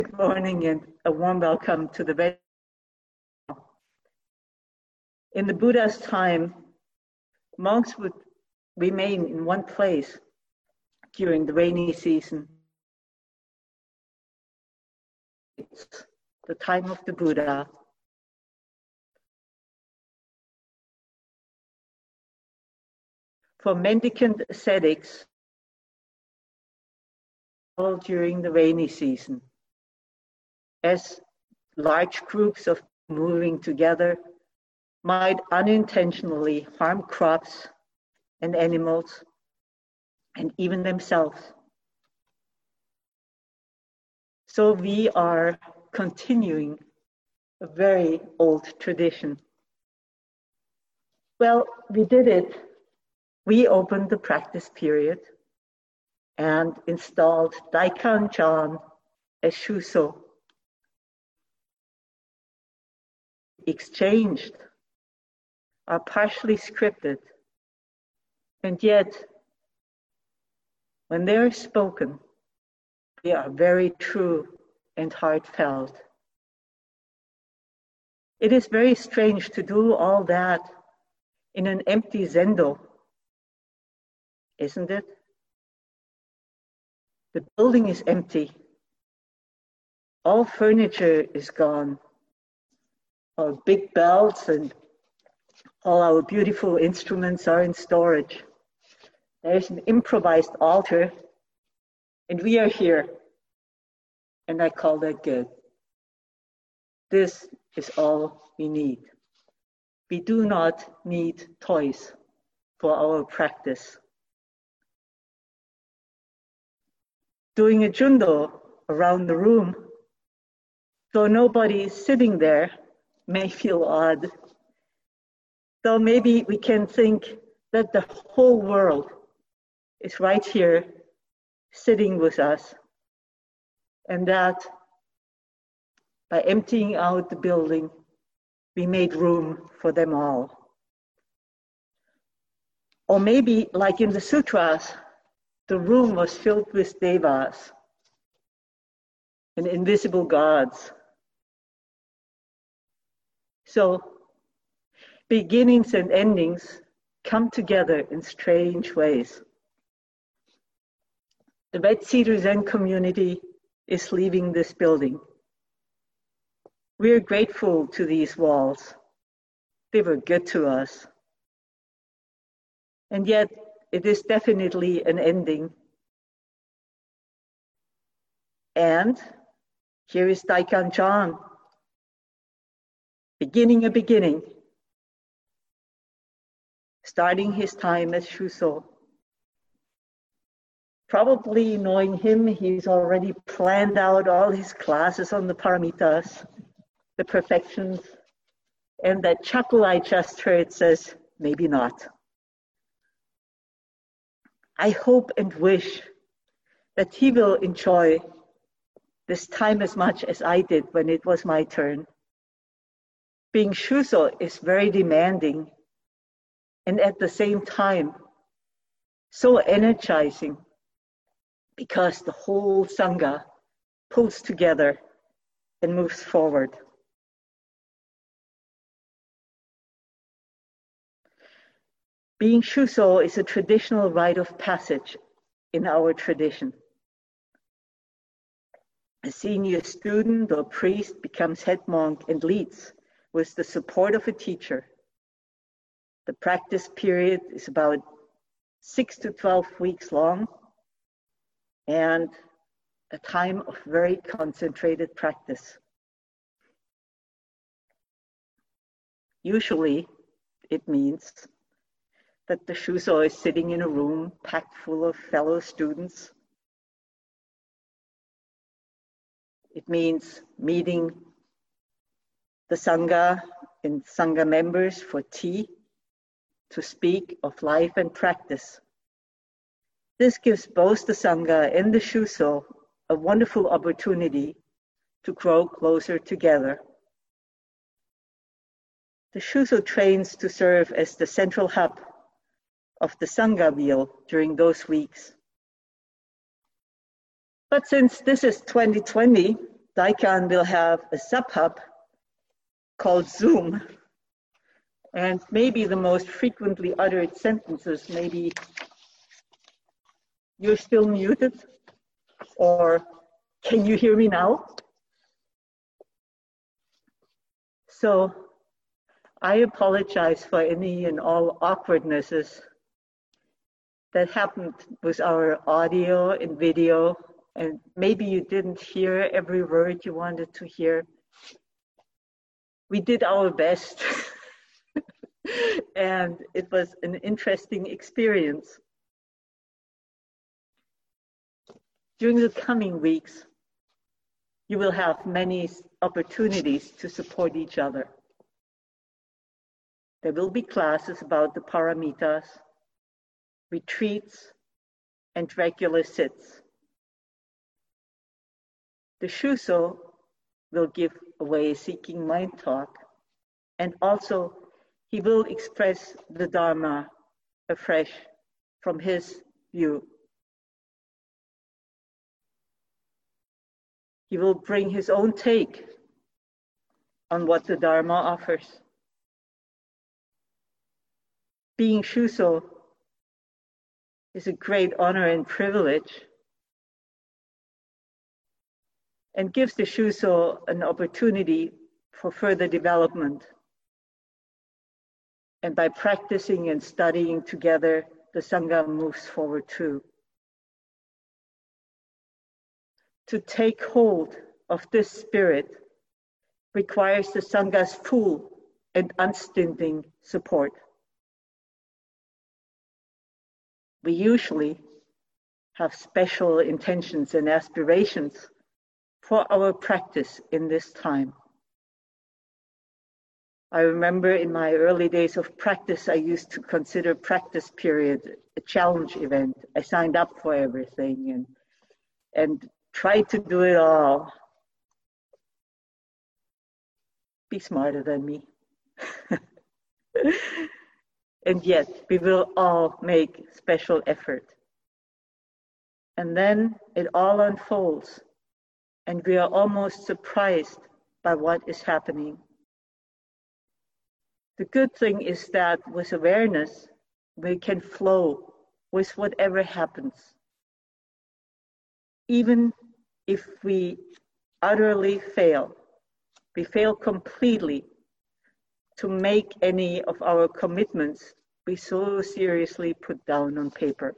Good morning and a warm welcome to the Vedic. In the Buddha's time, monks would remain in one place during the rainy season. It's the time of the Buddha. For mendicant ascetics, during the rainy season, as large groups of moving together might unintentionally harm crops and animals and even themselves. So we are continuing a very old tradition. Well, we did it. We opened the practice period and installed Daikan Chan as Shuso. Exchanged are partially scripted, and yet when they are spoken, they are very true and heartfelt. It is very strange to do all that in an empty zendo, isn't it? The building is empty. All furniture is gone. Our big bells and all our beautiful instruments are in storage. There's an improvised altar, and we are here. And I call that good. This is all we need. We do not need toys for our practice. Doing a jundo around the room, though nobody is sitting there, may feel odd. Though maybe we can think that the whole world is right here sitting with us, and that by emptying out the building, we made room for them all. Or maybe, like in the sutras, the room was filled with devas and invisible gods. So beginnings and endings come together in strange ways. The Red Cedar Zen community is leaving this building. We are grateful to these walls. They were good to us. And yet, it is definitely an ending. And here is Daikan Chan, beginning a beginning, starting his time as Shuso. Probably knowing him, he's already planned out all his classes on the paramitas, the perfections, and that chuckle I just heard says, maybe not. I hope and wish that he will enjoy this time as much as I did when it was my turn. Being Shuso is very demanding and at the same time so energizing because the whole Sangha pulls together and moves forward. Being Shuso is a traditional rite of passage in our tradition. A senior student or priest becomes head monk and leads with the support of a teacher. The practice period is about 6 to 12 weeks long and a time of very concentrated practice. Usually, it means that the Shuso is sitting in a room packed full of fellow students. It means meeting the Sangha and Sangha members for tea to speak of life and practice. This gives both the Sangha and the Shuso a wonderful opportunity to grow closer together. The Shuso trains to serve as the central hub of the Sangha wheel during those weeks. But since this is 2020, Daikan will have a sub-hub called Zoom. And maybe the most frequently uttered sentences, maybe "You're still muted," or "Can you hear me now?" So I apologize for any and all awkwardnesses that happened with our audio and video, and maybe you didn't hear every word you wanted to hear. We did our best, and it was an interesting experience. During the coming weeks, you will have many opportunities to support each other. There will be classes about the paramitas, retreats, and regular sits. The Shuso will give away Seeking Mind talk, and also he will express the Dharma afresh from his view. He will bring his own take on what the Dharma offers. Being Shuso is a great honor and privilege, and gives the Shuso an opportunity for further development. And by practicing and studying together, the Sangha moves forward too. To take hold of this spirit requires the Sangha's full and unstinting support. We usually have special intentions and aspirations for our practice in this time. I remember in my early days of practice, I used to consider practice period a challenge event. I signed up for everything and tried to do it all. Be smarter than me. And yet, we will all make special effort. And then it all unfolds, and we are almost surprised by what is happening. The good thing is that with awareness, we can flow with whatever happens. Even if we utterly fail, we fail completely to make any of our commitments we so seriously put down on paper.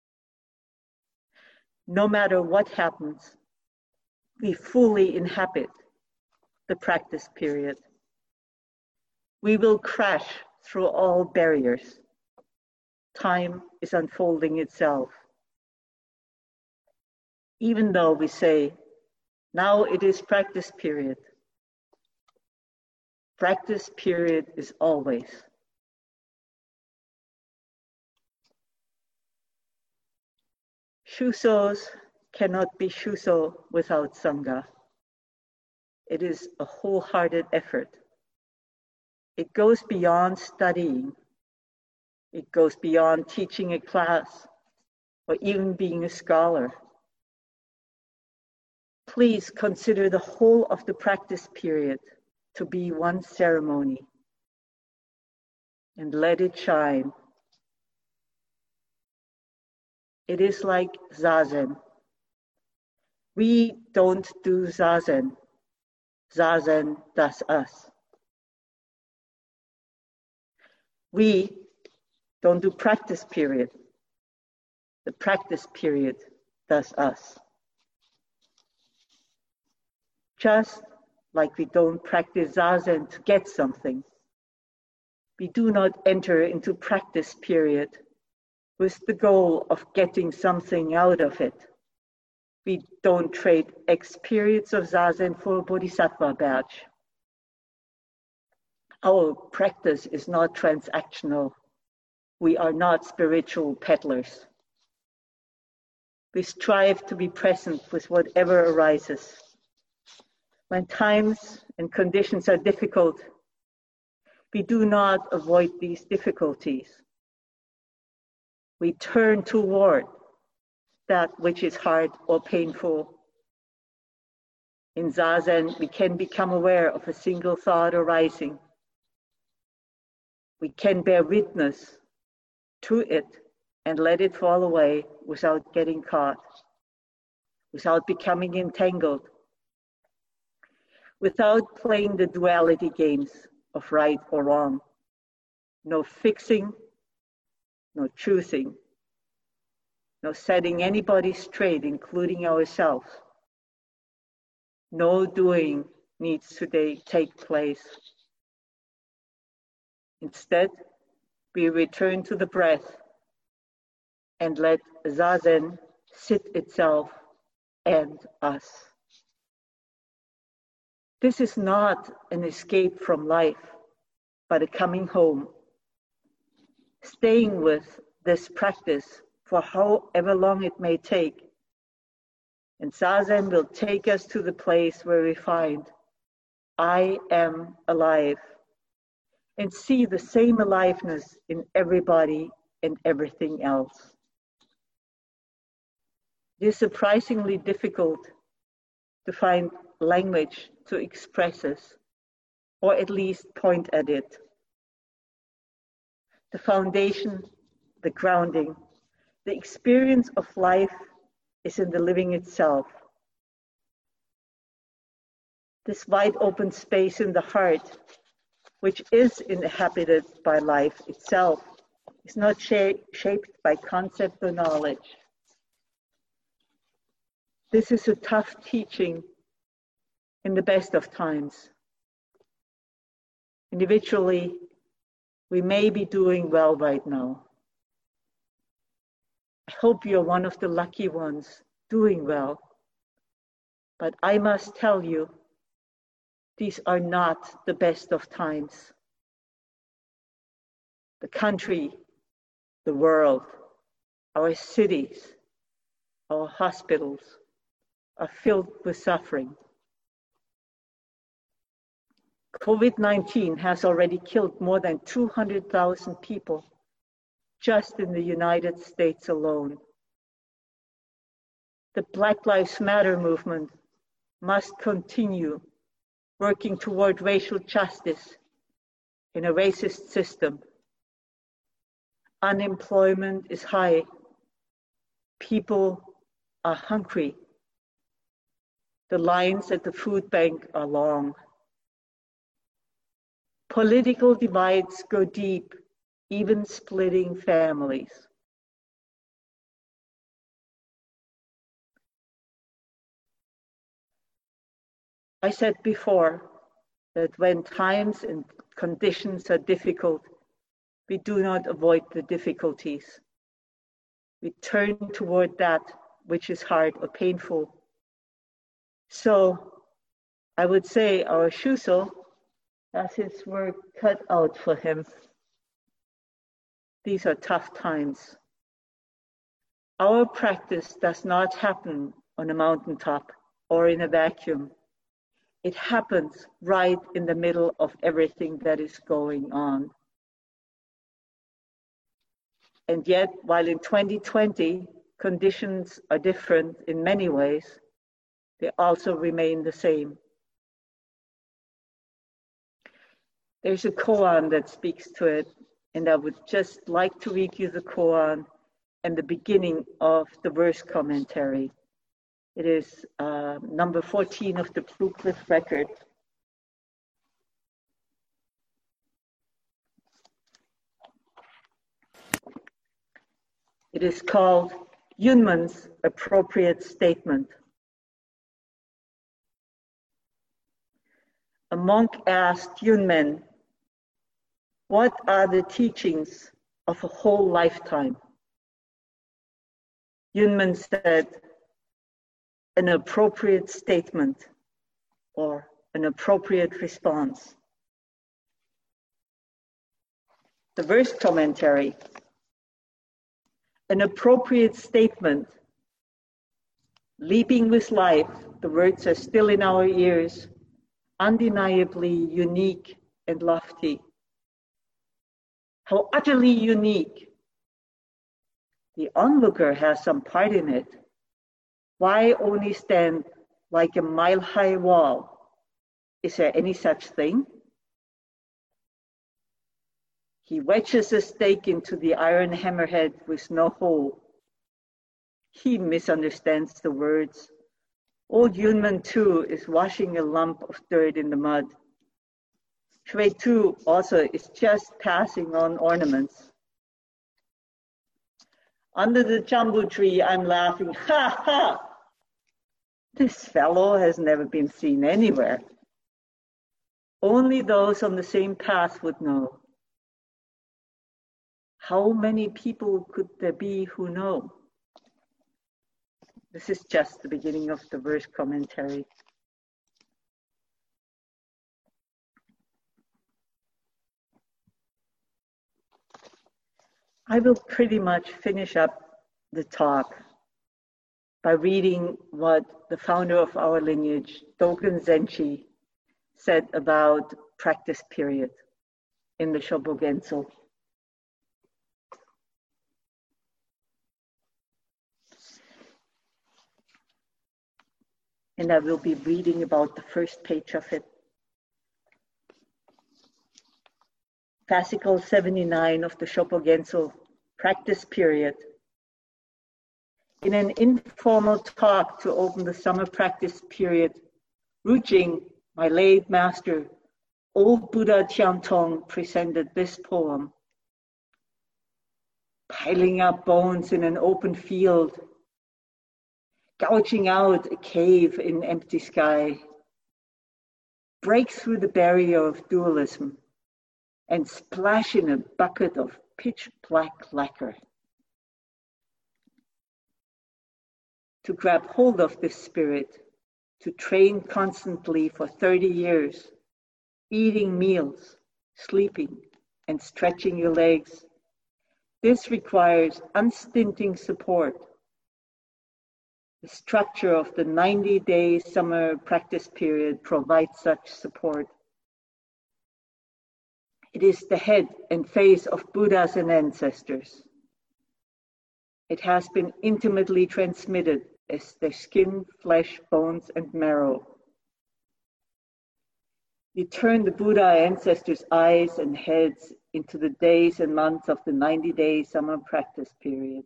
No matter what happens, we fully inhabit the practice period. We will crash through all barriers. Time is unfolding itself. Even though we say, now it is practice period. Practice period is always. Shusos cannot be Shuso without Sangha. It is a wholehearted effort. It goes beyond studying. It goes beyond teaching a class or even being a scholar. Please consider the whole of the practice period to be one ceremony and let it shine. It is like Zazen. We don't do Zazen. Zazen does us. We don't do practice period. The practice period does us. Just like we don't practice Zazen to get something, we do not enter into practice period with the goal of getting something out of it. We don't trade X periods of Zazen for a Bodhisattva badge. Our practice is not transactional. We are not spiritual peddlers. We strive to be present with whatever arises. When times and conditions are difficult, we do not avoid these difficulties. We turn toward that which is hard or painful. In Zazen, we can become aware of a single thought arising. We can bear witness to it and let it fall away without getting caught, without becoming entangled, without playing the duality games of right or wrong. No fixing, no choosing, no setting anybody straight, including ourselves. No doing needs to take place. Instead, we return to the breath and let Zazen sit itself and us. This is not an escape from life, but a coming home. Staying with this practice for however long it may take. And Zazen will take us to the place where we find, I am alive, and see the same aliveness in everybody and everything else. It is surprisingly difficult to find language to express this, or at least point at it. The foundation, the grounding, the experience of life is in the living itself. This wide open space in the heart, which is inhabited by life itself, is not shaped by concept or knowledge. This is a tough teaching in the best of times. Individually, we may be doing well right now. I hope you're one of the lucky ones doing well. But I must tell you, these are not the best of times. The country, the world, our cities, our hospitals are filled with suffering. COVID-19 has already killed more than 200,000 people just in the United States alone. The Black Lives Matter movement must continue working toward racial justice in a racist system. Unemployment is high. People are hungry. The lines at the food bank are long. Political divides go deep, even splitting families. I said before that when times and conditions are difficult, we do not avoid the difficulties. We turn toward that which is hard or painful. So I would say our Shuso has his work cut out for him. These are tough times. Our practice does not happen on a mountaintop or in a vacuum. It happens right in the middle of everything that is going on. And yet, while in 2020, conditions are different in many ways, they also remain the same. There's a koan that speaks to it, and I would just like to read you the koan and the beginning of the verse commentary. It is number 14 of the Blue Cliff record. It is called Yunmen's Appropriate Statement. A monk asked Yunmen, "What are the teachings of a whole lifetime?" Yunmen said, "An appropriate statement or an appropriate response." The verse commentary. An appropriate statement. Leaping with life, the words are still in our ears, undeniably unique and lofty. How utterly unique. The onlooker has some part in it. Why only stand like a mile-high wall. Is there any such thing? He wedges a stake into the iron hammerhead with no hole. He misunderstands the words. Old Yunman too is washing a lump of dirt in the mud. Shui too also is just passing on ornaments. Under the jambu tree, I'm laughing, ha ha! This fellow has never been seen anywhere. Only those on the same path would know. How many people could there be who know? This is just the beginning of the verse commentary. I will pretty much finish up the talk by reading what the founder of our lineage, Dogen Zenshi, said about practice period in the Shobogenzo. And I will be reading about the first page of it. Fascicle 79 of the Shobogenzo practice period. In an informal talk to open the summer practice period, Rujing, my late master, old Buddha Tiantong, presented this poem. Piling up bones in an open field, gouging out a cave in empty sky, break through the barrier of dualism and splash in a bucket of pitch black lacquer. To grab hold of this spirit, to train constantly for 30 years, eating meals, sleeping, and stretching your legs, this requires unstinting support. The structure of the 90-day summer practice period provides such support. It is the head and face of Buddhas and ancestors. It has been intimately transmitted as their skin, flesh, bones, and marrow. You turn the Buddha ancestors' eyes and heads into the days and months of the 90-day summer practice period.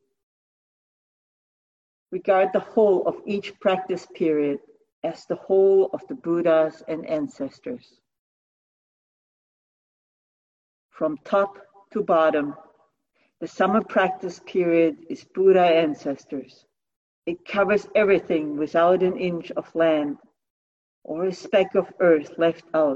Regard the whole of each practice period as the whole of the Buddhas and ancestors. From top to bottom, the summer practice period is Buddha ancestors. It covers everything without an inch of land or a speck of earth left out.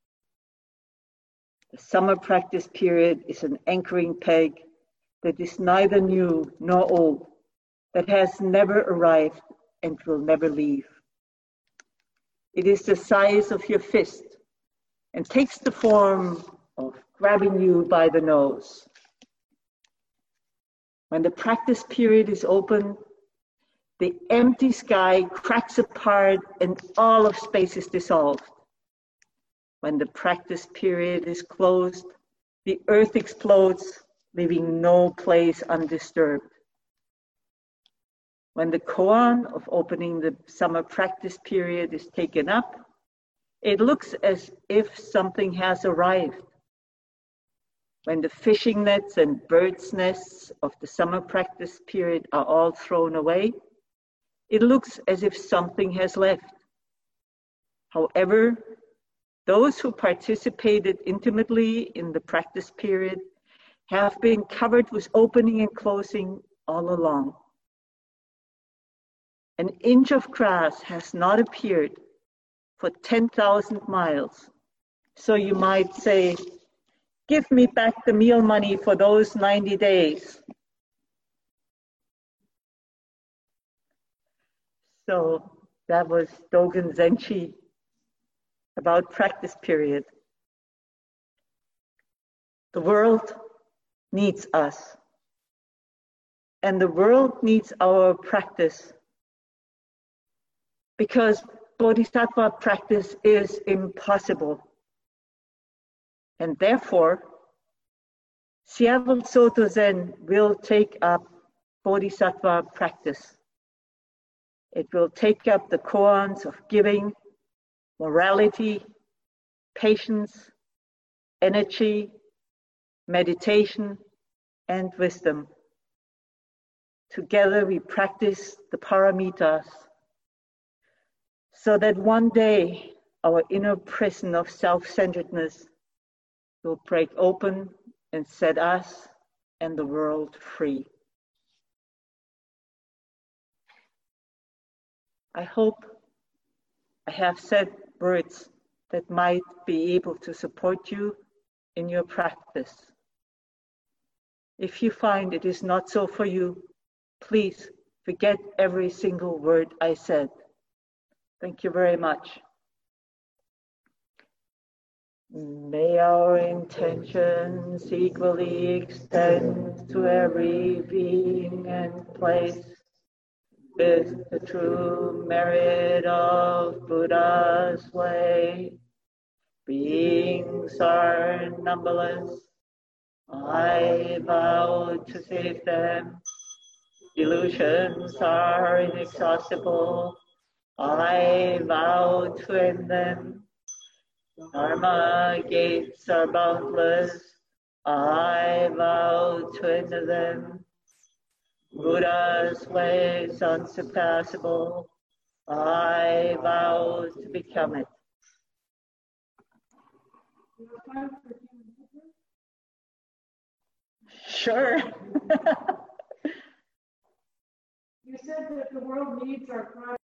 The summer practice period is an anchoring peg that is neither new nor old, that has never arrived and will never leave. It is the size of your fist and takes the form of grabbing you by the nose. When the practice period is open, the empty sky cracks apart and all of space is dissolved. When the practice period is closed, the earth explodes, leaving no place undisturbed. When the koan of opening the summer practice period is taken up, it looks as if something has arrived. When the fishing nets and birds' nests of the summer practice period are all thrown away, it looks as if something has left. However, those who participated intimately in the practice period have been covered with opening and closing all along. An inch of grass has not appeared for 10,000 miles. So you might say, give me back the meal money for those 90 days. So that was Dogen Zenshi about practice period. The world needs us. And the world needs our practice, because Bodhisattva practice is impossible. And therefore, Siavul Soto Zen will take up Bodhisattva practice. It will take up the koans of giving, morality, patience, energy, meditation, and wisdom. Together we practice the paramitas so that one day our inner prison of self-centeredness will break open and set us and the world free. I hope I have said words that might be able to support you in your practice. If you find it is not so for you, please forget every single word I said. Thank you very much. May our intentions equally extend to every being and place with the true merit of Buddha's way. Beings are numberless. I vow to save them. Illusions are inexhaustible. I vow to end them. Dharma gates are boundless. I vow to enter them. Buddha's way is unsurpassable. I vow to become it. Sure. You said that the world needs our